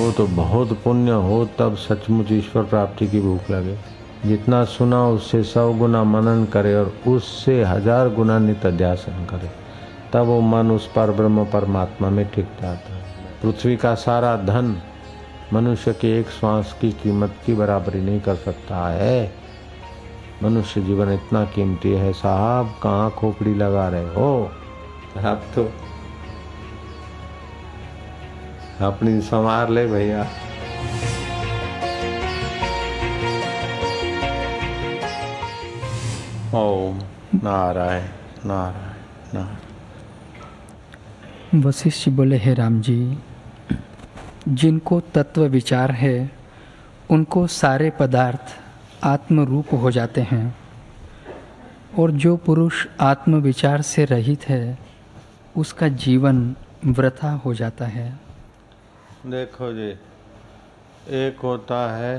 हो तो बहुत पुण्य हो, तब सचमुच ईश्वर प्राप्ति की भूख लगे। जितना सुना उससे 100 गुना मनन करे और उससे 1000 गुना नित्य ध्यान करे, तब वो मन उस पर ब्रह्म परमात्मा में टिक जाता है। पृथ्वी का सारा धन मनुष्य के एक श्वास की कीमत की बराबरी नहीं कर सकता है। मनुष्य जीवन इतना कीमती है साहब, कहाँ खोपड़ी लगा रहे हो आप? तो अपनी संवार ले भैया। ओम नारायण नारायण नारायण। वशिष्ठ बोले, हे राम जी, जिनको तत्व विचार है उनको सारे पदार्थ आत्म रूप हो जाते हैं, और जो पुरुष आत्म विचार से रहित है उसका जीवन वृथा हो जाता है। देखो जी, एक होता है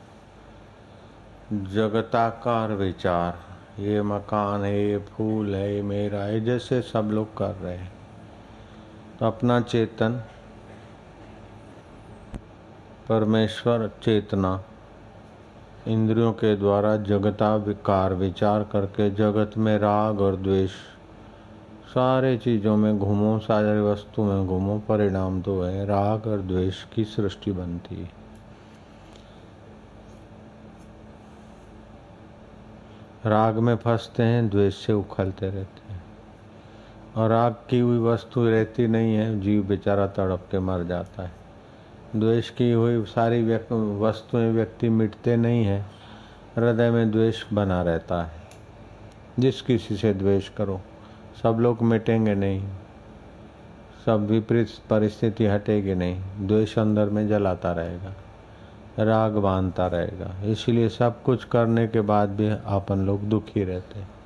जगताकार विचार, ये मकान है, ये फूल है, ये मेरा है, जैसे सब लोग कर रहे हैं। तो अपना चेतन परमेश्वर चेतना इंद्रियों के द्वारा जगताकार विचार करके जगत में राग और द्वेष, सारे चीज़ों में घूमो, सारी वस्तु में घूमो, परिणाम तो है राग और द्वेष की सृष्टि बनती है। राग में फंसते हैं, द्वेष से उखलते रहते हैं, और राग की हुई वस्तु रहती नहीं है, जीव बेचारा तड़प के मर जाता है। द्वेष की हुई सारी वस्तुएं व्यक्ति मिटते नहीं है, हृदय में द्वेष बना रहता है। जिस किसी से द्वेष करो, सब लोग मिटेंगे नहीं, सब विपरीत परिस्थिति हटेगी नहीं, द्वेष अंदर में जलाता रहेगा, राग बांधता रहेगा। इसलिए सब कुछ करने के बाद भी अपन लोग दुखी रहते हैं।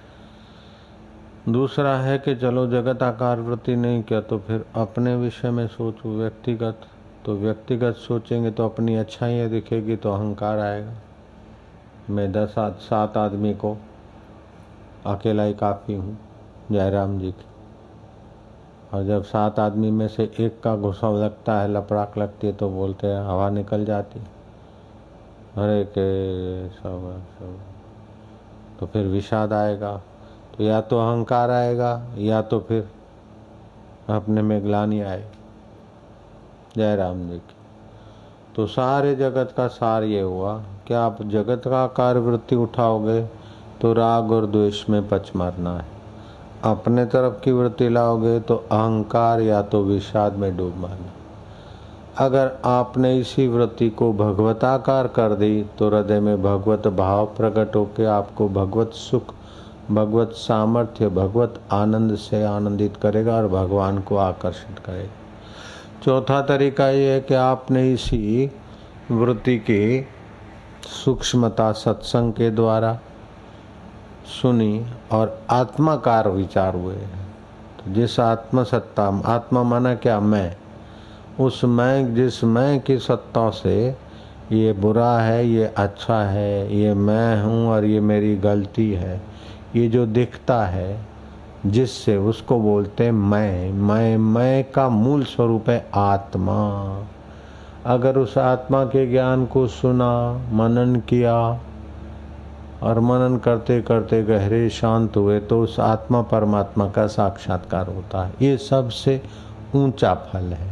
दूसरा है कि चलो जगत आकार वृत्ति नहीं किया तो फिर अपने विषय में सोचो, व्यक्तिगत। तो व्यक्तिगत सोचेंगे तो अपनी अच्छाइयाँ दिखेगी तो अहंकार आएगा। मैं 7 आदमी को अकेला ही काफ़ी हूँ, जयराम जी की। और जब 7 आदमी में से एक का गुस्सा लगता है, लपड़ाक लगती है, तो बोलते हैं हवा निकल जाती, अरे के सब। तो फिर विषाद आएगा, तो या तो अहंकार आएगा या तो फिर अपने में ग्लानि आएगी। जयराम जी की। तो सारे जगत का सार ये हुआ कि आप जगत का कार्य वृत्ति उठाओगे तो राग और द्वेष में पच मारना है, अपने तरफ की वृत्ति लाओगे तो अहंकार या तो विषाद में डूब मारना। अगर आपने इसी वृत्ति को भगवताकार कर दी तो हृदय में भगवत भाव प्रकट होकर आपको भगवत सुख, भगवत सामर्थ्य, भगवत आनंद से आनंदित करेगा और भगवान को आकर्षित करेगा। चौथा तरीका ये है कि आपने इसी वृत्ति की सूक्ष्मता सत्संग के द्वारा सुनी और आत्माकार विचार हुए। तो जिस आत्मसत्ता, आत्मा माना क्या? मैं। उस मैं, जिस मैं की सत्ता से ये बुरा है, ये अच्छा है, ये मैं हूँ और ये मेरी गलती है, ये जो दिखता है जिससे, उसको बोलते हैं मैं का मूल स्वरूप है आत्मा। अगर उस आत्मा के ज्ञान को सुना, मनन किया और मनन करते करते गहरे शांत हुए तो उस आत्मा परमात्मा का साक्षात्कार होता है। ये सबसे ऊंचा फल है।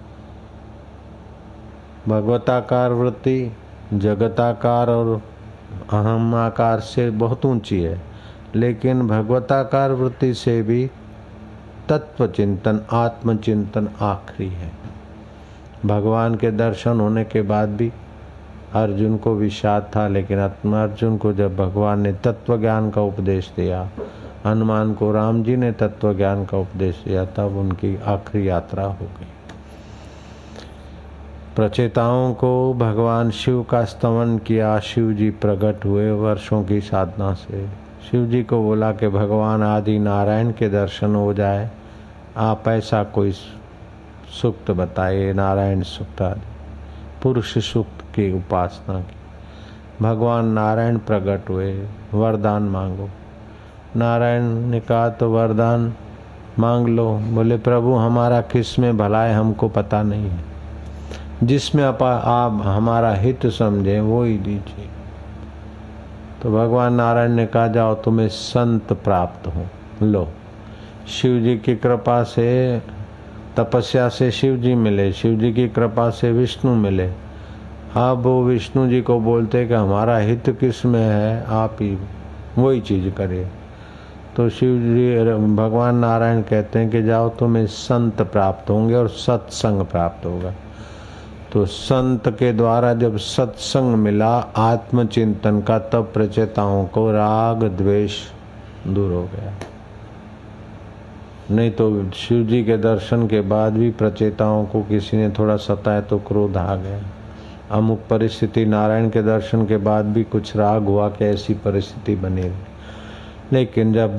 भगवताकार वृत्ति जगताकार और अहम आकार से बहुत ऊंची है, लेकिन भगवताकार वृत्ति से भी तत्व चिंतन, आत्मचिंतन आखिरी है। भगवान के दर्शन होने के बाद भी अर्जुन को विषाद था, लेकिन अर्जुन को जब भगवान ने तत्व ज्ञान का उपदेश दिया, हनुमान को राम जी ने तत्व ज्ञान का उपदेश दिया, तब उनकी आखिरी यात्रा हो गई। प्रचेताओं को भगवान शिव का स्तवन किया, शिव जी प्रकट हुए वर्षों की साधना से। शिव जी को बोला कि भगवान आदि नारायण के दर्शन हो जाए, आप ऐसा कोई सूक्त बताइए, नारायण सूक्त आदि पुरुष सूक्त की उपासना की। भगवान नारायण प्रकट हुए, वरदान मांगो। नारायण ने कहा तो वरदान मांग लो। बोले प्रभु हमारा किस में भला है, हमको पता नहीं है। जिसमें आप हमारा हित समझें वो ही दीजिए। तो भगवान नारायण ने कहा जाओ तुम्हें संत प्राप्त हो। लो, शिव जी की कृपा से, तपस्या से शिव जी मिले, शिव जी की कृपा से विष्णु मिले। अब वो विष्णु जी को बोलते कि हमारा हित किस में है, आप ही वही चीज करिए। तो शिव जी भगवान नारायण कहते हैं कि जाओ तुम्हें संत प्राप्त होंगे और सत्संग प्राप्त होगा। तो संत के द्वारा जब सत्संग मिला आत्मचिंतन का, तब प्रचेताओं को राग द्वेष दूर हो गया। नहीं तो शिव जी के दर्शन के बाद भी प्रचेताओं को किसी ने थोड़ा सताया तो क्रोध आ गया। अमुक परिस्थिति, नारायण के दर्शन के बाद भी कुछ राग हुआ कि ऐसी परिस्थिति बनी रही। लेकिन जब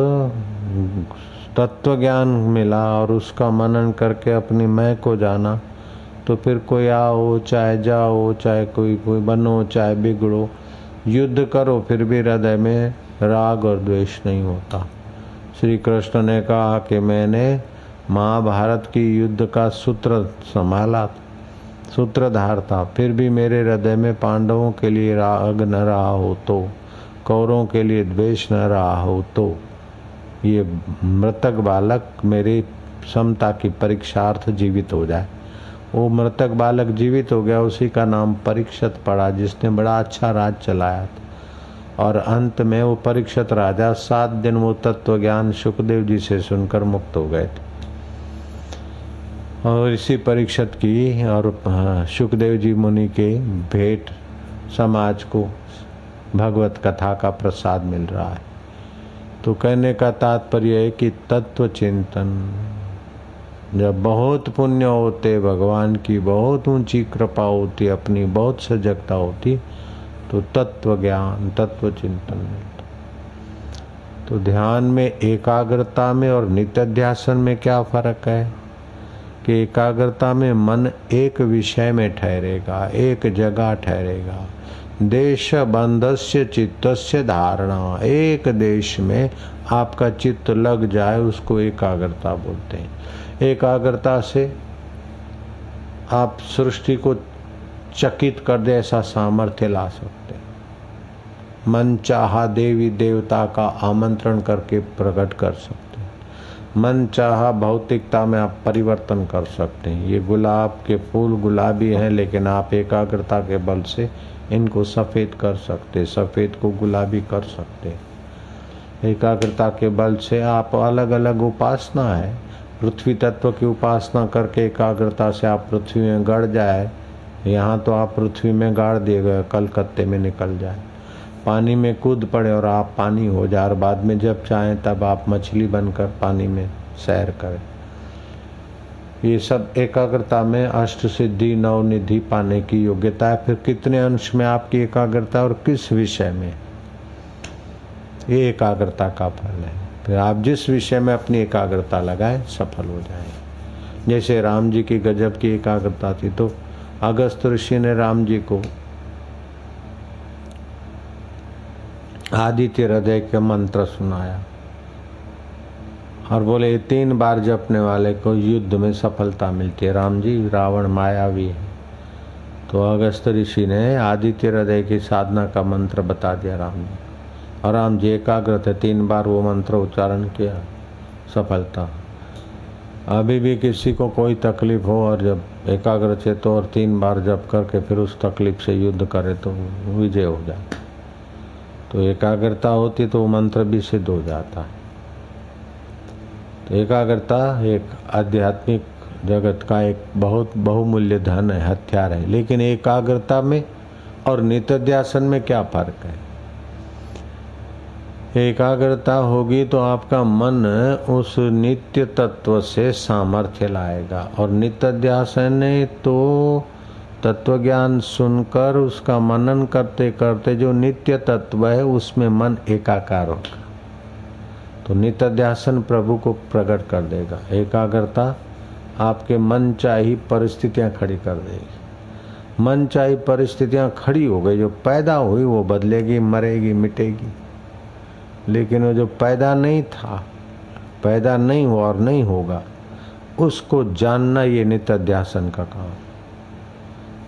तत्व ज्ञान मिला और उसका मनन करके अपनी मैं को जाना, तो फिर कोई आओ चाहे जाओ, चाहे कोई बनो चाहे बिगड़ो, युद्ध करो, फिर भी हृदय में राग और द्वेष नहीं होता। श्री कृष्ण ने कहा कि मैंने महाभारत की युद्ध का सूत्र संभाला, सूत्रधार था, फिर भी मेरे हृदय में पांडवों के लिए राग न रहा हो तो, कौरवों के लिए द्वेष न रहा हो तो, ये मृतक बालक मेरी समता की परीक्षार्थ जीवित हो जाए। वो मृतक बालक जीवित हो गया, उसी का नाम परीक्षित पड़ा, जिसने बड़ा अच्छा राज चलाया था। और अंत में वो परीक्षित राजा 7 दिन वो तत्व ज्ञान सुखदेव जी से सुनकर मुक्त हो गए थे। और इसी परीक्षित की और सुखदेव जी मुनि के भेंट समाज को भगवत कथा का प्रसाद मिल रहा है। तो कहने का तात्पर्य है कि तत्व चिंतन, जब बहुत पुण्य होते, भगवान की बहुत ऊंची कृपा होती, अपनी बहुत सजगता होती, तो तत्व ज्ञान, तत्व चिंतन मिलता। तो ध्यान में एकाग्रता में और नित्याध्यासन में क्या फर्क है कि एकाग्रता में मन एक विषय में ठहरेगा, एक जगह ठहरेगा। देश बंधस्य चित्तस्य धारणा, एक देश में आपका चित्त लग जाए उसको एकाग्रता बोलते हैं। एकाग्रता से आप सृष्टि को चकित कर दे ऐसा सामर्थ्य ला सकते हैं। मन चाहा देवी देवता का आमंत्रण करके प्रकट कर सकते हैं। मन चाहा भौतिकता में आप परिवर्तन कर सकते हैं। ये गुलाब के फूल गुलाबी हैं, लेकिन आप एकाग्रता के बल से इनको सफ़ेद कर सकते, सफ़ेद को गुलाबी कर सकते। एकाग्रता के बल से आप अलग अलग उपासना है, पृथ्वी तत्व की उपासना करके एकाग्रता से आप पृथ्वी में गड़ जाए, यहाँ तो आप पृथ्वी में गाड़ दिए गए, कलकत्ते में निकल जाए। पानी में कूद पड़े और आप पानी हो जाए, और बाद में जब चाहें तब आप मछली बनकर पानी में सैर करें। ये सब एकाग्रता में अष्ट सिद्धि नवनिधि पाने की योग्यता है। फिर कितने अंश में आपकी एकाग्रता और किस विषय में, ये एकाग्रता का फल है। फिर आप जिस विषय में अपनी एकाग्रता लगाएं सफल हो जाएं। जैसे राम जी की गजब की एकाग्रता थी, तो अगस्त ऋषि ने राम जी को आदित्य हृदय के मंत्र सुनाया और बोले 3 बार जपने वाले को युद्ध में सफलता मिलती है। राम जी रावण मायावी है, तो अगस्त ऋषि ने आदित्य हृदय की साधना का मंत्र बता दिया राम जी, और राम जी एकाग्र थे, 3 बार वो मंत्र उच्चारण किया, सफलता। अभी भी किसी को कोई तकलीफ हो और जब एकाग्र चित्त और 3 बार जप करके फिर उस तकलीफ से युद्ध करे तो विजय हो जाए। तो एकाग्रता होती तो वो मंत्र भी सिद्ध हो जाता है। तो एकाग्रता एक आध्यात्मिक जगत का एक बहुत बहुमूल्य धन है, हथियार है। लेकिन एकाग्रता में और नित्याध्यासन में क्या फर्क है? एकाग्रता होगी तो आपका मन उस नित्य तत्व से सामर्थ्य लाएगा, और नित्याध्यासन ने तो तत्व ज्ञान सुनकर उसका मनन करते करते जो नित्य तत्व है उसमें मन एकाकार होगा, तो नित्याध्यासन प्रभु को प्रकट कर देगा। एकाग्रता आपके मन चाही परिस्थितियां खड़ी कर देगी। मन चाही परिस्थितियां खड़ी हो गई, जो पैदा हुई वो बदलेगी, मरेगी, मिटेगी। लेकिन वो जो पैदा नहीं था, पैदा नहीं हुआ और नहीं होगा, उसको जानना ये नित्याध्यासन का काम।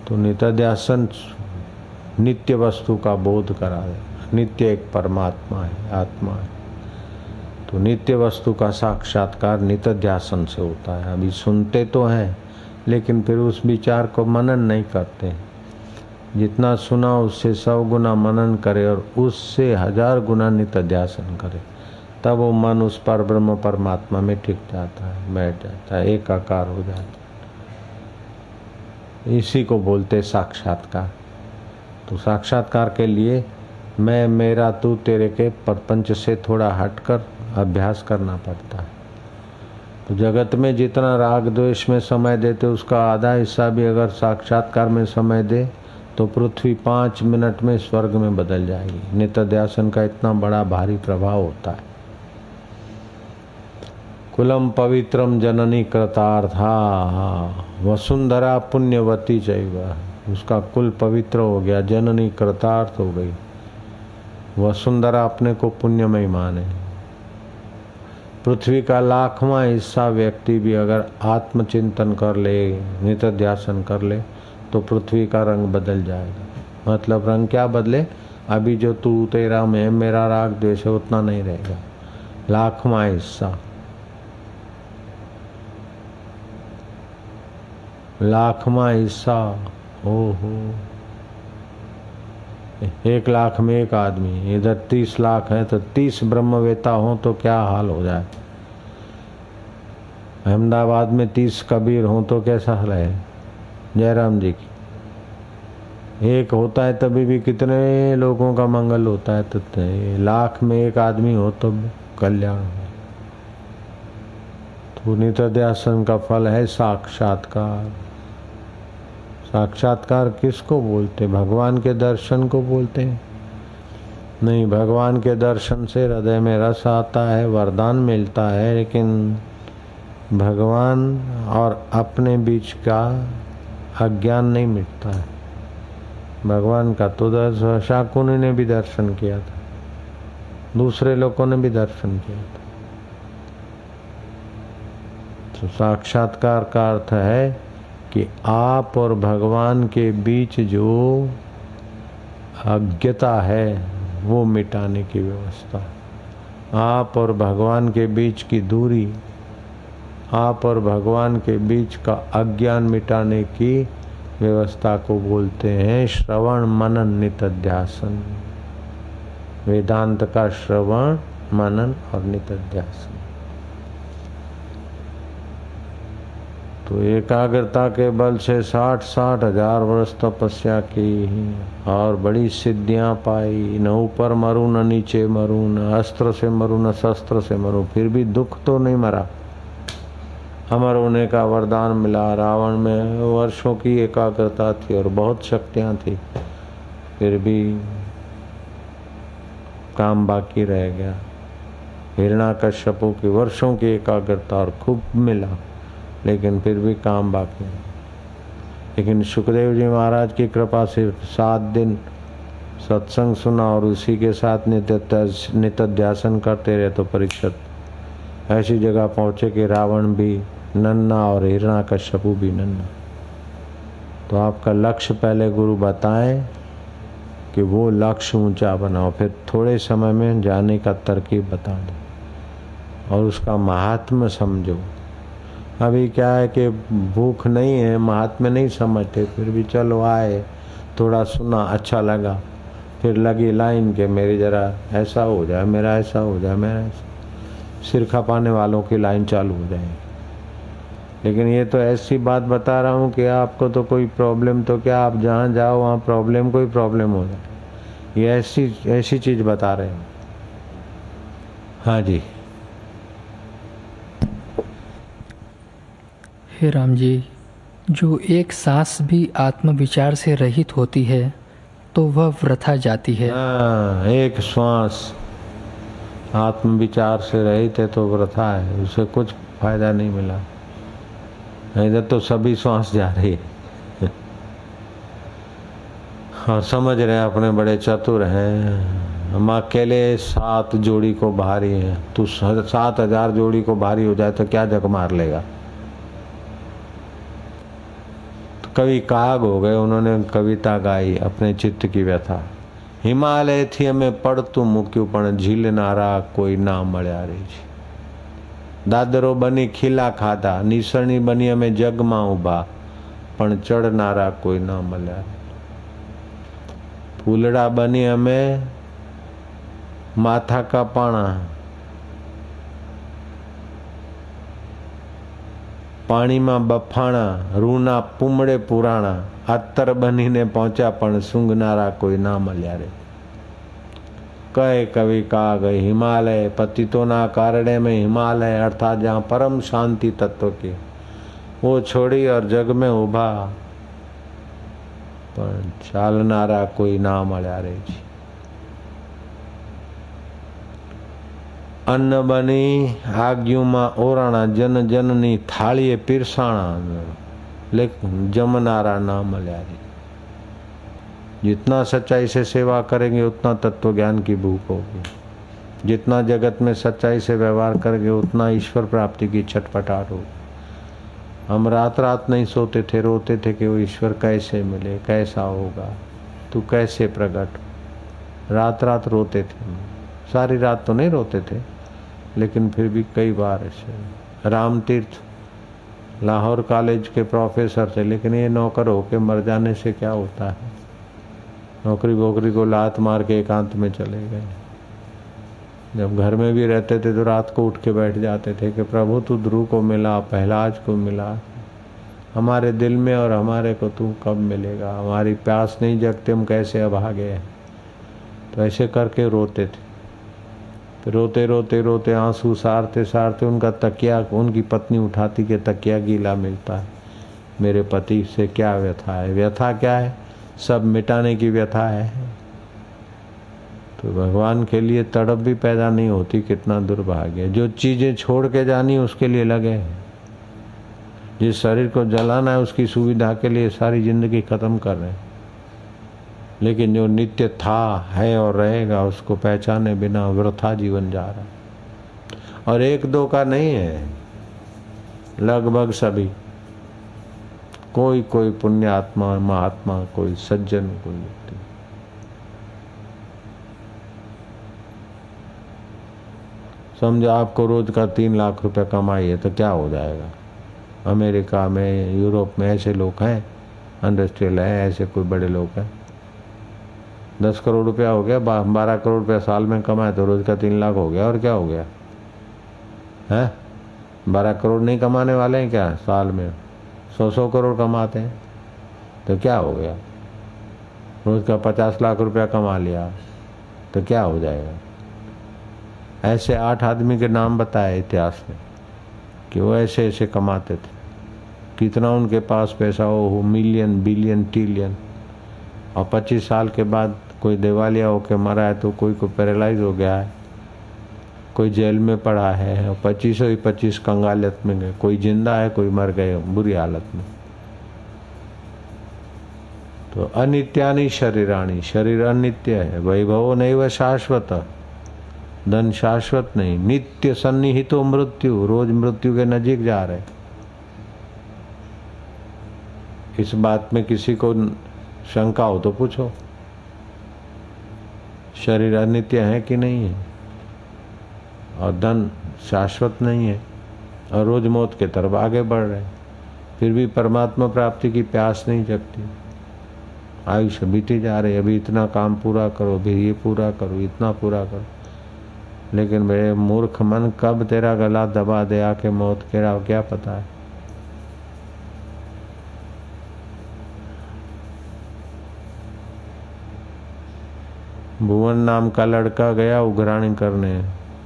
तो नित्यासन नित्य वस्तु का बोध करा दे। नित्य एक परमात्मा है, आत्मा है। तो नित्य वस्तु का साक्षात्कार नित्यासन से होता है। अभी सुनते तो हैं लेकिन फिर उस विचार को मनन नहीं करते। जितना सुना उससे 100 गुना मनन करे और उससे 1000 गुना नित्यासन करे, तब वो मन उस पर ब्रह्म परमात्मा में टिक जाता है, बैठ जाता है, एकाकार हो जाता है। इसी को बोलते साक्षात्कार। तो साक्षात्कार के लिए मैं, मेरा, तू, तेरे के प्रपंच से थोड़ा हटकर अभ्यास करना पड़ता है। तो जगत में जितना राग द्वेष में समय देते उसका आधा हिस्सा भी अगर साक्षात्कार में समय दे तो पृथ्वी 5 मिनट में स्वर्ग में बदल जाएगी। नित्यासन का इतना बड़ा भारी प्रभाव होता है। कुलम पवित्रम जननी कृतार्था वसुंधरा पुण्यवती चैव। उसका कुल पवित्र हो गया, जननी कृतार्थ हो गई। वसुंधरा अपने को पुण्यमय माने। पृथ्वी का 1,00,000वां हिस्सा व्यक्ति भी अगर आत्मचिंतन कर ले, नित्यासन कर ले, तो पृथ्वी का रंग बदल जाएगा। मतलब रंग क्या बदले? अभी जो तू, तेरा, मैं, मेरा राग द्वेष है उतना नहीं रहेगा। 1,00,000वां हिस्सा, 1,00,000वां हिस्सा। ओहो, 1 लाख में 1 आदमी, इधर 30 लाख है तो 30 ब्रह्मवेता हो तो क्या हाल हो जाए। अहमदाबाद में 30 कबीर हो तो कैसा हाल है। जयराम जी की एक होता है तभी भी कितने लोगों का मंगल होता है। तो 1,00,000 में 1 आदमी हो तो कल्याण हो। तो नित्यासन का फल है साक्षात्कार। साक्षात्कार किसको बोलते? भगवान के दर्शन को बोलते हैं? नहीं, भगवान के दर्शन से हृदय में रस आता है, वरदान मिलता है, लेकिन भगवान और अपने बीच का अज्ञान नहीं मिटता है। भगवान का तो शाकुनी ने भी दर्शन किया था, दूसरे लोगों ने भी दर्शन किया था। तो साक्षात्कार का अर्थ है कि आप और भगवान के बीच जो अज्ञता है वो मिटाने की व्यवस्था। आप और भगवान के बीच की दूरी, आप और भगवान के बीच का अज्ञान मिटाने की व्यवस्था को बोलते हैं श्रवण मनन नित्यासन। वेदांत का श्रवण, मनन और नित्यासन। तो एकाग्रता के बल से 60-60 हजार वर्ष तपस्या की और बड़ी सिद्धियां पाई। न ऊपर मरूं, न नीचे मरूं, न अस्त्र से मरूं, न शस्त्र से मरूं, फिर भी दुख तो नहीं मरा। अमर होने का वरदान मिला। रावण में वर्षों की एकाग्रता थी और बहुत शक्तियां थी, फिर भी काम बाकी रह गया। हिरण्याकश्यपु की वर्षों की एकाग्रता और खूब मिला, लेकिन फिर भी काम बाकी। लेकिन सुखदेव जी महाराज की कृपा से 7 दिन सत्संग सुना और उसी के साथ नित्यासन करते रहे तो परीक्षित ऐसी जगह पहुंचे कि रावण भी नन्ना और हिरण्याकश्यपु भी नन्ना। तो आपका लक्ष्य पहले गुरु बताएं कि वो लक्ष्य ऊंचा बनाओ, फिर थोड़े समय में जाने का तरकीब बता दो और उसका महात्म्य समझो। अभी क्या है कि भूख नहीं है, महात्म्य नहीं समझते, फिर भी चलो आए, थोड़ा सुना, अच्छा लगा, फिर लगी लाइन के मेरी जरा ऐसा हो जाए, मेरा ऐसा हो जाए, मेरा ऐसा। सिर खपाने वालों की लाइन चालू हो जाएगी। लेकिन ये तो ऐसी बात बता रहा हूँ कि आपको तो कोई प्रॉब्लम, तो क्या आप जहाँ जाओ वहाँ प्रॉब्लम, कोई प्रॉब्लम हो जाए। ये ऐसी चीज बता रहे हैं। हाँ जी। हे राम जी, जो एक सांस भी आत्मविचार से रहित होती है तो वह वृथा जाती है। हाँ, एक श्वास आत्मविचार से रहित है तो वृथा है, उसे कुछ फायदा नहीं मिला। इधर तो सभी श्वास जा रही है। हाँ, समझ रहे अपने बड़े चतुर हैं। हम अकेले 7 जोड़ी को भारी है, तू 7,000 जोड़ी को भारी हो जाए तो क्या जग मार लेगा। कवि काग हो गए, उन्होंने कविता गाई अपने चित्त की व्यथा। हिमालय थी हमें पड़तू मुक्यू पण झील नारा कोई ना मळ्या रे जी। दादरो बनी खीला खाधा, निसरणी बनी हमें जग में उभा पण चढ़नारा कोई ना मळ्या। फूलड़ा बनी हमें माथा का पाना, पानी में बफाणा रूना पुमड़े पुराणा। अत्तर बनी ने पहुंचा पण सूंघनारा कोई ना मळ्या रे। कहे कवि काग हिमालय पतितों ना कारणे में हिमालय अर्थात जहाँ परम शांति तत्व की वो छोड़ी और जग में उभा पर चालनारा कोई ना मळ्या रे जी। अन्न बनी आग्यू में ओराणा जन जननी थाळीए पीरसाणा लेकिन जमनारा ना मळ्या रे। जितना सच्चाई से सेवा करेंगे उतना तत्व ज्ञान की भूख होगी। जितना जगत में सच्चाई से व्यवहार करेंगे उतना ईश्वर प्राप्ति की छटपटाहट होगी। हम रात रात नहीं सोते थे, रोते थे कि वो ईश्वर कैसे मिले, कैसा होगा, तू कैसे प्रकट। रात रात रोते थे, सारी रात तो नहीं रोते थे लेकिन फिर भी कई बार ऐसे। राम तीर्थ लाहौर कॉलेज के प्रोफेसर थे लेकिन ये नौकर होके मर जाने से क्या होता है। नौकरी वोकरी को लात मार के एकांत में चले गए। जब घर में भी रहते थे तो रात को उठ के बैठ जाते थे कि प्रभु तू ध्रुव को मिला, पहलाज को मिला, हमारे दिल में और हमारे को तू कब मिलेगा, हमारी प्यास नहीं जगते, हम कैसे अभागे हैं। तो ऐसे करके रोते थे। फिर रोते रोते रोते आंसू सारते सारते उनका तकिया उनकी पत्नी उठाती कि तकिया गीला मिलता है, मेरे पति से क्या व्यथा है। व्यथा क्या है? सब मिटाने की व्यथा है। तो भगवान के लिए तड़प भी पैदा नहीं होती, कितना दुर्भाग्य। जो चीजें छोड़ के जानी उसके लिए लगे हैं। जिस शरीर को जलाना है उसकी सुविधा के लिए सारी जिंदगी खत्म कर रहे हैं, लेकिन जो नित्य था, है और रहेगा उसको पहचाने बिना वृथा जीवन जा रहा है। और एक दो का नहीं है, लगभग सभी, कोई कोई पुण्यात्मा महात्मा, कोई सज्जन, कोई व्यक्ति। समझो आपको रोज का 3 लाख रुपए कमाई है तो क्या हो जाएगा। अमेरिका में, यूरोप में ऐसे लोग हैं, इंडस्ट्रियल है, ऐसे कोई बड़े लोग हैं। 10 करोड़ रुपया हो गया, 12 करोड़ रुपया साल में कमाए तो रोज का 3 लाख हो गया। और क्या हो गया है? 12 करोड़ नहीं कमाने वाले हैं क्या? साल में 100 करोड़ कमाते हैं तो क्या हो गया। रोज का 50 लाख रुपया कमा लिया तो क्या हो जाएगा। ऐसे 8 आदमी के नाम बताए इतिहास में कि वो ऐसे ऐसे कमाते थे। कितना उनके पास पैसा हो, मिलियन बिलियन ट्रिलियन। और 25 साल के बाद कोई दिवालिया होके मरा है तो कोई को पैरालाइज हो गया है, कोई जेल में पड़ा है, और 25 कंगालियत में गए। कोई जिंदा है, कोई मर गए बुरी हालत में। तो अनित्यानि शरीराणि, शरीर अनित्य है। वैभवो नैव शाश्वत, धन शाश्वत नहीं। नित्य सन्निहितो मृत्यु, रोज मृत्यु के नजीक जा रहे। इस बात में किसी को शंका हो तो पूछो, शरीर अनित्य है कि नहीं है, और धन शाश्वत नहीं है, और रोज मौत के तरफ आगे बढ़ रहे, फिर भी परमात्मा प्राप्ति की प्यास नहीं जगती। आयुष्य बीती जा रही, अभी इतना काम पूरा करो, अभी ये पूरा करो, इतना पूरा करो। लेकिन मेरे मूर्ख मन कब तेरा गला दबा दे आके मौत के, क्या पता है। भुवन नाम का लड़का गया उघराणी करने,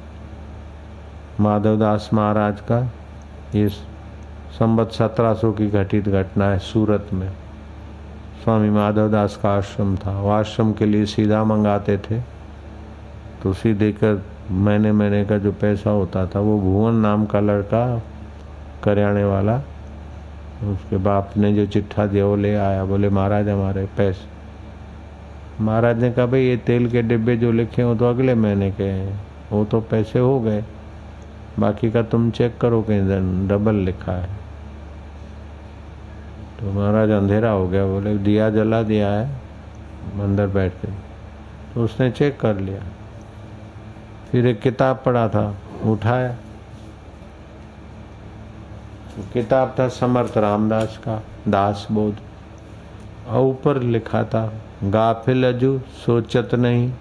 माधवदास महाराज का। ये संवत 1700 की घटित घटना है। सूरत में स्वामी माधवदास का आश्रम था। वो आश्रम के लिए सीधा मंगाते थे तो सीधे कर महीने का जो पैसा होता था वो भुवन नाम का लड़का, करियाने वाला, उसके बाप ने जो चिट्ठा दिया वो ले आया। बोले महाराज हमारे पैसे। महाराज ने कहा भाई ये तेल के डिब्बे जो लिखे हो तो अगले महीने के हैं, वो तो पैसे हो गए, बाकी का तुम चेक करो कहीं डबल लिखा है। तो महाराज अंधेरा हो गया, बोले दिया जला दिया है अंदर बैठ के। तो उसने चेक कर लिया, फिर एक किताब पढ़ा था, उठाया, तो किताब था समर्थ रामदास का दास बोध, और ऊपर लिखा था गाफिल अजू सोचत नहीं,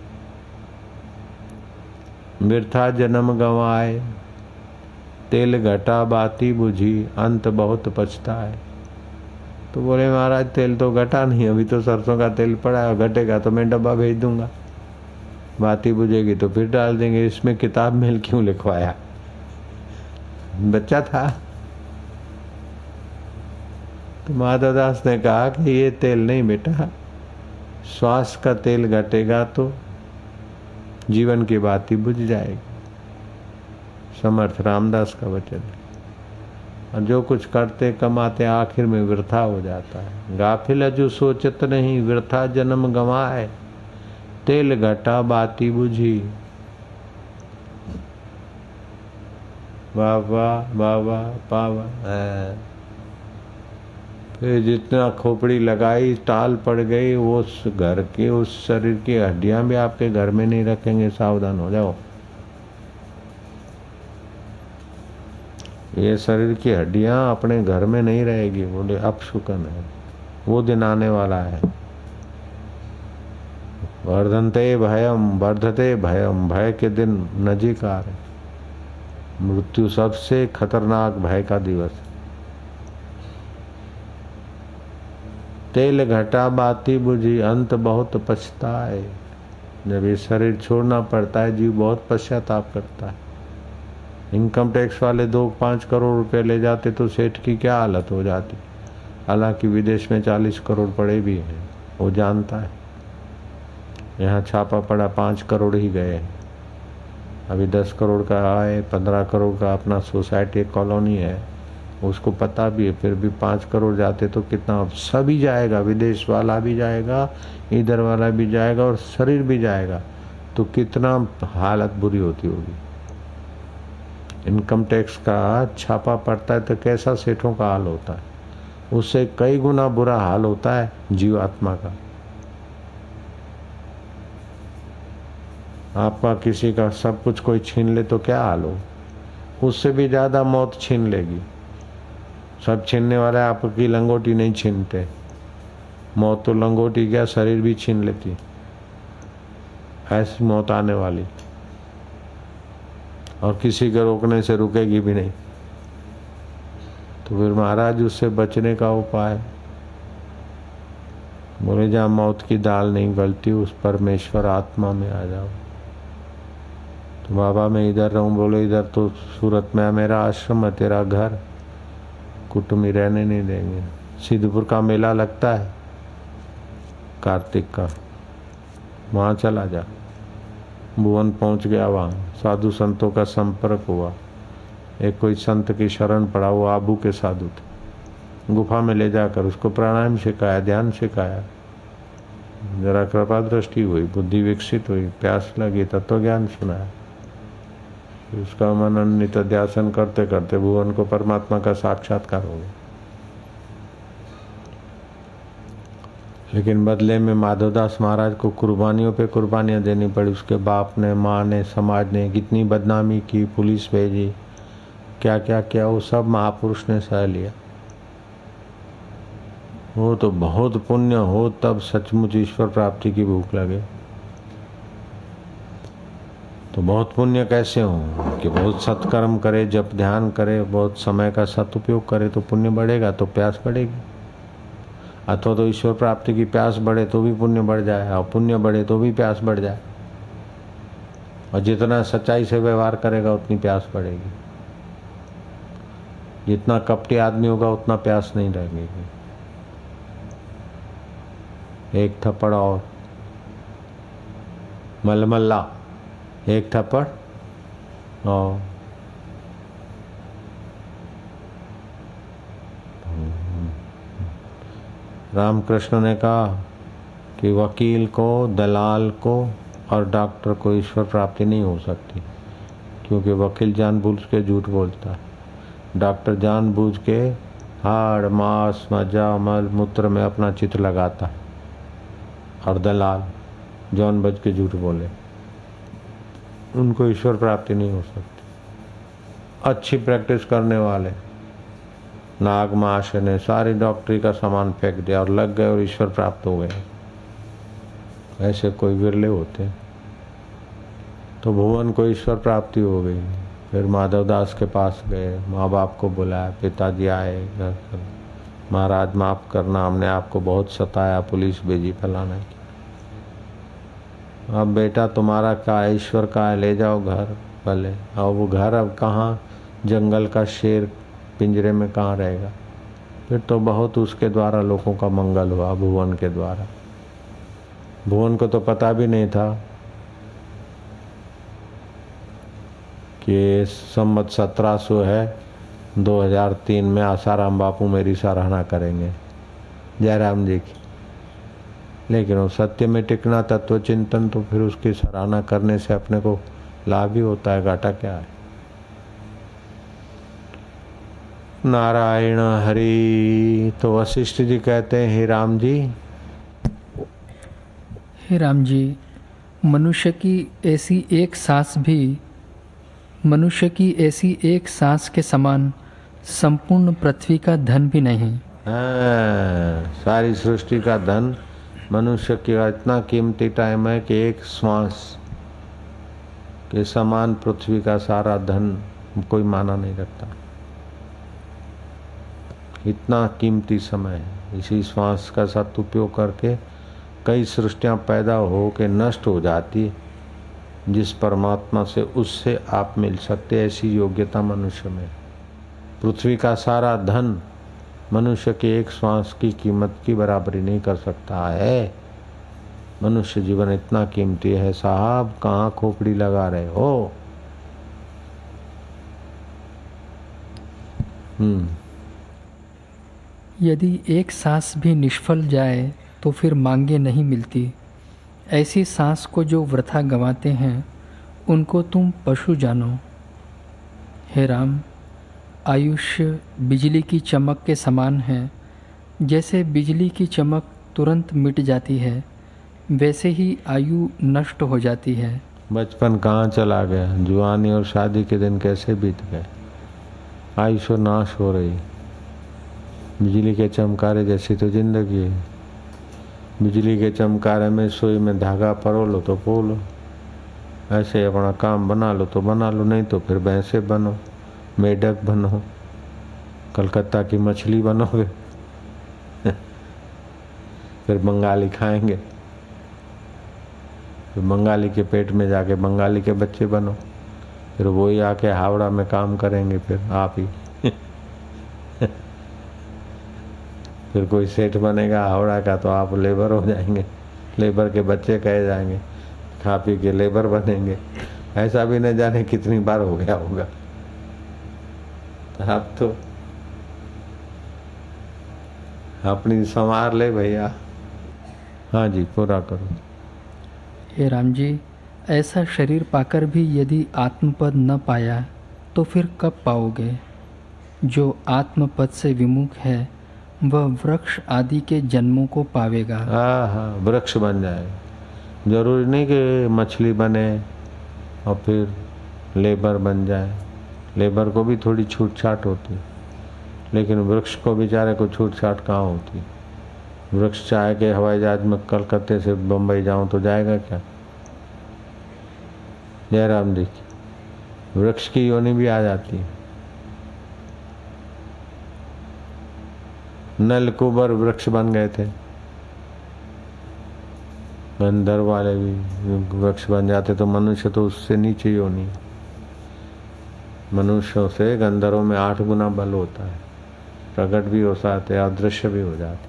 बिरथा जन्म गंवाए, तेल घटा बाती बुझी, अंत बहुत पछताए। तो बोले महाराज तेल तो घटा नहीं, अभी तो सरसों का तेल पड़ा है, घटेगा तो मैं डब्बा भेज दूंगा, बाती बुझेगी तो फिर डाल देंगे, इसमें किताब में क्यों लिखवाया? बच्चा था। तो माधवदास ने कहा कि ये तेल नहीं बेटा, श्वास का तेल घटेगा तो जीवन की बाती बुझ जाएगी। समर्थ रामदास का वचन है। और जो कुछ करते कमाते आखिर में वृथा हो जाता है। गाफिल अजू सोचत नहीं, वृथा जन्म गंवाए, तेल घटा बाती बुझी। बाबा बाबा पावा। फिर जितना खोपड़ी लगाई टाल पड़ गई, वो उस घर की उस शरीर की हड्डियां भी आपके घर में नहीं रखेंगे, सावधान हो जाओ। ये शरीर की हड्डियां अपने घर में नहीं रहेगी, बोले अपशुकन है, वो दिन आने वाला है। वर्धनते भयम वर्धते भयम, भय के दिन नजीक आ रहे। मृत्यु सबसे खतरनाक भय का दिवस है। तेल घटा बाती बुझी, अंत बहुत पछताए। जब ये शरीर छोड़ना पड़ता है जीव बहुत पश्चाताप करता है। इनकम टैक्स वाले 2-5 करोड़ रुपए ले जाते तो सेठ की क्या हालत हो जाती। हालांकि विदेश में 40 करोड़ पड़े भी हैं, वो जानता है। यहाँ छापा पड़ा 5 करोड़ ही गए, अभी 10 करोड़ का आए, 15 करोड़ का अपना सोसाइटी कॉलोनी है, उसको पता भी है, फिर भी 5 करोड़ जाते तो कितना सभी जाएगा, विदेश वाला भी जाएगा, इधर वाला भी जाएगा और शरीर भी जाएगा, तो कितना हालत बुरी होती होगी। इनकम टैक्स का छापा पड़ता है तो कैसा सेठों का हाल होता है, उससे कई गुना बुरा हाल होता है जीवात्मा का। आपका किसी का सब कुछ कोई छीन ले तो क्या हाल हो, उससे भी ज्यादा मौत छीन लेगी। सब छीनने वाले आपकी लंगोटी नहीं छीनते, मौत तो लंगोटी क्या शरीर भी छीन लेती, ऐसी मौत आने वाली, और किसी के रोकने से रुकेगी भी नहीं। तो फिर महाराज उससे बचने का उपाय, बोले जहाँ मौत की दाल नहीं गलती उस परमेश्वर आत्मा में आ जाओ। तो बाबा मैं इधर रहूं, बोले इधर तो सूरत में मेरा आश्रम है, तेरा घर, कुटुंबी रहने नहीं देंगे। सिद्धपुर का मेला लगता है कार्तिक का, वहाँ चला जा। भुवन पहुँच गया, वहाँ साधु संतों का संपर्क हुआ। एक कोई संत की शरण पड़ा, वो आबू के साधु थे। गुफा में ले जाकर उसको प्राणायाम सिखाया, ध्यान सिखाया, जरा कृपा दृष्टि हुई, बुद्धि विकसित हुई, प्यास लगी, तत्व ज्ञान सुनाया। उसका मनन नित्य ध्यान करते करते भुवन को परमात्मा का साक्षात्कार हो गया। लेकिन बदले में माधवदास महाराज को कुर्बानियों पे कुर्बानियां देनी पड़ी। उसके बाप ने, माँ ने, समाज ने कितनी बदनामी की, पुलिस भेजी, क्या क्या किया, वो सब महापुरुष ने सह लिया। वो तो बहुत पुण्य हो तब सचमुच ईश्वर प्राप्ति की भूख लगे। तो बहुत पुण्य कैसे हो कि बहुत सत्कर्म करे, जप ध्यान करे, बहुत समय का सदुपयोग करे तो पुण्य बढ़ेगा, तो प्यास बढ़ेगी। अथवा तो ईश्वर प्राप्ति की प्यास बढ़े तो भी पुण्य बढ़ जाए, और पुण्य बढ़े तो भी प्यास बढ़ जाए। और जितना सच्चाई से व्यवहार करेगा उतनी प्यास बढ़ेगी। जितना कपटी आदमी होगा उतना प्यास नहीं लगेगी। एक थप्पड़ और मलमल्ला, एक थप्पड़ और रामकृष्ण ने कहा कि वकील को, दलाल को और डॉक्टर को ईश्वर प्राप्ति नहीं हो सकती, क्योंकि वकील जानबूझ के झूठ बोलता है, डॉक्टर जानबूझ के हाड़ मांस मज्जा मल मूत्र में अपना चित्र लगाता है और दलाल जौन बज के झूठ बोले, उनको ईश्वर प्राप्ति नहीं हो सकती। अच्छी प्रैक्टिस करने वाले नाग महाशय ने सारी डॉक्टरी का सामान फेंक दिया और लग गए और ईश्वर प्राप्त हो गए। ऐसे कोई विरले होते। तो भुवन को ईश्वर प्राप्ति हो गई। फिर माधवदास के पास गए, माँ बाप को बुलाया, पिताजी आए घर पर, महाराज माफ करना, हमने आपको बहुत सताया, पुलिस भेजी, फलाना किया। अब बेटा तुम्हारा का ईश्वर का है, ले जाओ घर भले। और वो घर अब कहाँ, जंगल का शेर पिंजरे में कहाँ रहेगा। फिर तो बहुत उसके द्वारा लोगों का मंगल हुआ, भुवन के द्वारा। भुवन को तो पता भी नहीं था कि संवत 1700 है, 2003 में आसाराम बापू मेरी सराहना करेंगे, जयराम जी की। लेकिन वो सत्य में टिकना, तत्व चिंतन, तो फिर उसकी सराहना करने से अपने को लाभ ही होता है, घाटा क्या है। नारायण हरि। तो वशिष्ठ जी कहते हैं, हे राम जी, हे राम जी, मनुष्य की ऐसी एक सांस के समान संपूर्ण पृथ्वी का धन भी नहीं। सारी सृष्टि का धन मनुष्य का इतना कीमती टाइम है कि एक श्वास के समान पृथ्वी का सारा धन कोई माना नहीं रखता। इतना कीमती समय है। इसी श्वास का सदुपयोग करके कई सृष्टियां पैदा हो के नष्ट हो जाती, जिस परमात्मा से उससे आप मिल सकते, ऐसी योग्यता मनुष्य में। पृथ्वी का सारा धन मनुष्य के एक श्वास की कीमत की बराबरी नहीं कर सकता है। मनुष्य जीवन इतना कीमती है साहब, कहाँ खोपड़ी लगा रहे हो। यदि एक सांस भी निष्फल जाए तो फिर मांगे नहीं मिलती। ऐसी सांस को जो वृथा गंवाते हैं, उनको तुम पशु जानो। हे राम, आयुष्य बिजली की चमक के समान है। जैसे बिजली की चमक तुरंत मिट जाती है, वैसे ही आयु नष्ट हो जाती है। बचपन कहाँ चला गया, जुआनी और शादी के दिन कैसे बीत गए। आयुष्य नाश हो रही। बिजली के चमकारे जैसी तो जिंदगी है। बिजली के चमकारे में सुई में धागा परो लो तो पोलो, ऐसे अपना काम बना लो तो बना लो, नहीं तो फिर भैंसे बनो, मेढक बनो, कलकत्ता की मछली बनोगे फिर बंगाली खाएंगे, फिर बंगाली के पेट में जाके बंगाली के बच्चे बनो, फिर वही आके हावड़ा में काम करेंगे फिर आप ही फिर कोई सेठ बनेगा हावड़ा का तो आप लेबर हो जाएंगे, लेबर के बच्चे कहे जाएंगे, खा पी के लेबर बनेंगे। ऐसा भी न जाने कितनी बार हो गया होगा। आप तो अपनी संवार ले भैया। हाँ जी, पूरा करो। हे राम जी, ऐसा शरीर पाकर भी यदि आत्मपद न पाया तो फिर कब पाओगे। जो आत्मपद से विमुख है वह वृक्ष आदि के जन्मों को पावेगा। हाँ, वृक्ष बन जाए। जरूरी नहीं कि मछली बने और फिर लेबर बन जाए। लेबर को भी थोड़ी छूट छाट होती, लेकिन वृक्ष को बेचारे को छूट छाट कहाँ होती। वृक्ष चाहे कि हवाई जहाज में कलकत्ते से बम्बई जाऊं तो जाएगा क्या। जयराम जी की वृक्ष की योनि भी आ जाती है। नलकुबर वृक्ष बन गए थे, गंधर्व वाले भी वृक्ष बन जाते, तो मनुष्य तो उससे नीचे योनि। मनुष्यों से गंधर्वों में 8 गुना बल होता है, प्रकट भी हो जाते, अदृश्य भी हो जाते।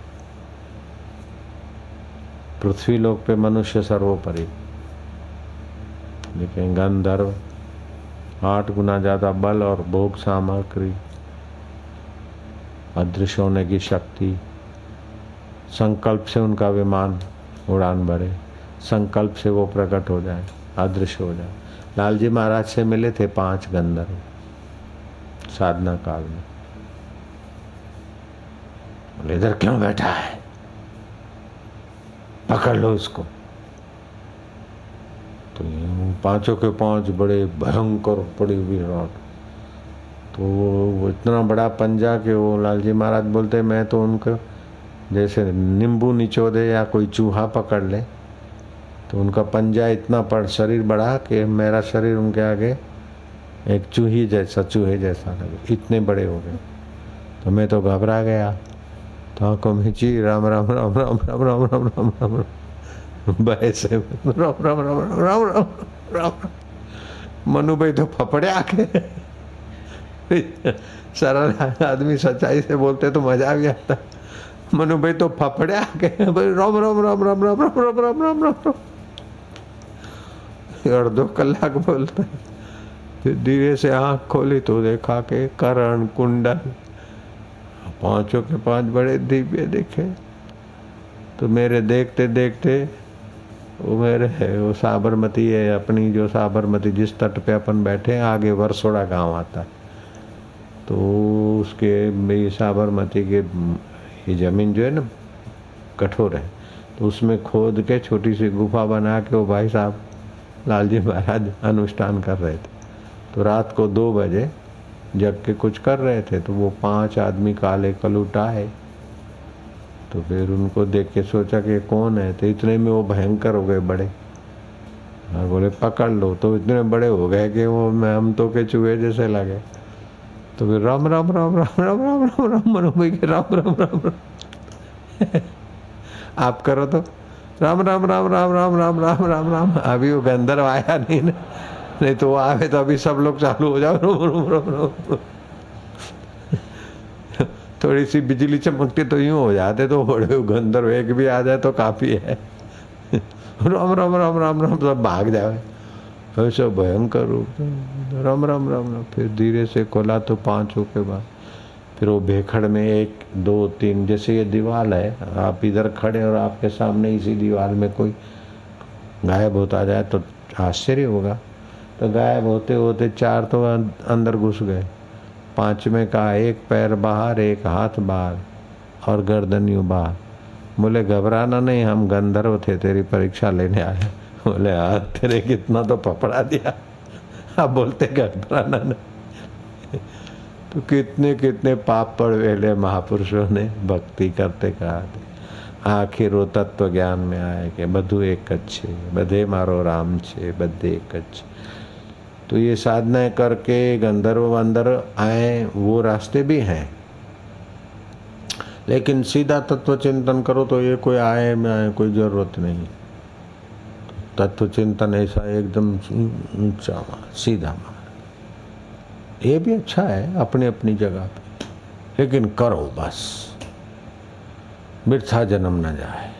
पृथ्वी लोक पे मनुष्य सर्वोपरि, लेकिन गंधर्व 8 गुना ज्यादा बल और भोग सामग्री, अदृश्य होने की शक्ति। संकल्प से उनका विमान उड़ान भरे, संकल्प से वो प्रकट हो जाए, अदृश्य हो जाए। लालजी महाराज से मिले थे 5 गंधर्व साधना काल में। बोले इधर क्यों बैठा है, पकड़ लो इसको। तो पांचों के पांच बड़े भयंकर पड़ी हुई रॉड, तो वो इतना बड़ा पंजा कि वो लालजी महाराज बोलते मैं तो उनको जैसे नींबू निचोड़े या कोई चूहा पकड़ ले, तो उनका पंजा इतना पड़ शरीर बड़ा कि मेरा शरीर उनके आगे एक चूहे जैसा लगे, इतने बड़े हो गए। तो मैं तो घबरा गया, तो आंखों में ची राम राम राम राम राम राम राम राम राम बहसे राम राम राम राम राम राम राम। मनु भाई तो फपड़े के सरल आदमी सच्चाई से बोलते तो मजा भी आता। मनु भाई तो फपड़े के राम राम राम राम राम राम राम राम राम राम। और 2 कलाक बोलते, फिर धीरे से आंख खोली तो देखा के करण कुंडल पांचों के पांच बड़े दिव्य दिखे। तो मेरे देखते देखते वो साबरमती है अपनी, जो साबरमती जिस तट पे अपन बैठे आगे वरसोड़ा गांव आता है, तो उसके साबरमती के ये जमीन जो है ना कठोर है, तो उसमें खोद के छोटी सी गुफा बना के वो भाई साहब लालजी महाराज अनुष्ठान कर रहे थे। तो रात को 2 बजे जग के कुछ कर रहे थे, तो वो 5 आदमी काले कलूट आए। तो फिर उनको देख के सोचा कि कौन है, तो इतने में वो भयंकर हो गए बड़े, और बोले पकड़ लो। तो इतने बड़े हो गए कि वो हम तो के चूहे जैसे लगे। तो फिर राम राम राम राम राम राम राम राम मनु भाई के राम राम राम राम आप करो तो राम राम राम राम राम राम राम राम राम। अभी वो गंधर्व आया नहीं ना, नहीं तो वो आवे तो अभी सब लोग चालू हो जाओ रोम रोम रोम रोम। थोड़ी सी बिजली चमकती तो यूं हो जाते, तो बड़े गंधर्व एक भी आ जाए तो काफी है। राम राम राम राम राम सब भाग जाए, ऐसा भयंकर रूप राम राम राम राम। फिर धीरे से खोला तो 5 के बाद फिर वो भेखड़ में 1 2 3 जैसे ये दीवार है, आप इधर खड़े और आपके सामने इसी दीवार में कोई गायब होता जाए तो आश्चर्य होगा। तो गायब होते होते 4 तो अंदर घुस गए, 5वें का 1 पैर बाहर 1 हाथ बाहर और गर्दन यूं बाहर। बोले घबराना नहीं, हम गंधर्व थे तेरी परीक्षा लेने आए। बोले हाँ तेरे कितना तो पपड़ा दिया, आप बोलते घबराना नहीं। तो कितने कितने पाप पड़ वेले महापुरुषों ने भक्ति करते कहा, आखिर वो तत्व ज्ञान में आए कि बधु एक अच्छे बधे मारो राम छे बधे एक अच्छे। तो ये साधनाएं करके गंधर्व अंदर आए, वो रास्ते भी हैं, लेकिन सीधा तत्व चिंतन करो तो ये कोई आए में आए कोई जरूरत नहीं। तत्व चिंतन ऐसा एकदम ऊंचा सीधा मार्ग, ये भी अच्छा है अपनी अपनी जगह पे, लेकिन करो बस, वृथा जन्म न जाए।